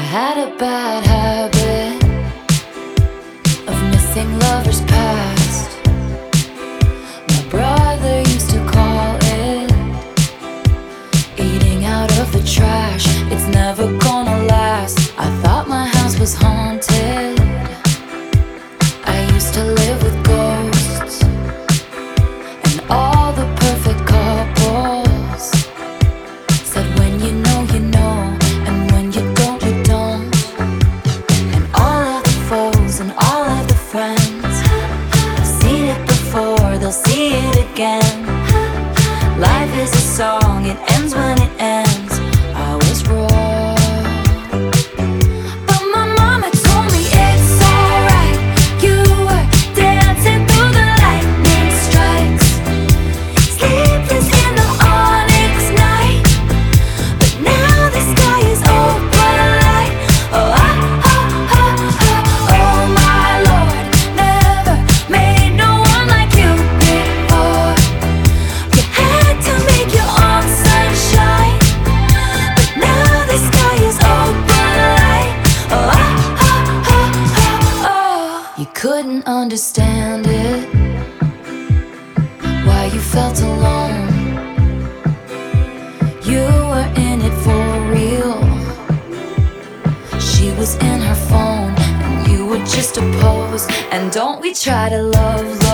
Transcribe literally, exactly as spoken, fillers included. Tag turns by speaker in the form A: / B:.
A: had a bad habit of missing lovers past. My brother used to call it eating out of the trash. It's never gonna last. I thought my house was haunted. I used to live with ghosts and all the perfect couples said when you know you know, and when you don't you don't. And all of the foes and all of the friends have seen it before, they'll see it again. Life is a song, it ends when it ends. I was wrong, but my mama told me it's alright. You were dancing through the lightning strikes, sleepless in the onyx night, but now the sky is open light. Oh, oh, oh, oh, oh, oh my Lord, never made no one like you before. You had to make your own sunshine, but now the sky is open light. Oh, oh, oh, oh, oh, oh. You couldn't understand it, why you felt alone. You were in it for real. She was in her phone and you were just a pose. And don't we try to love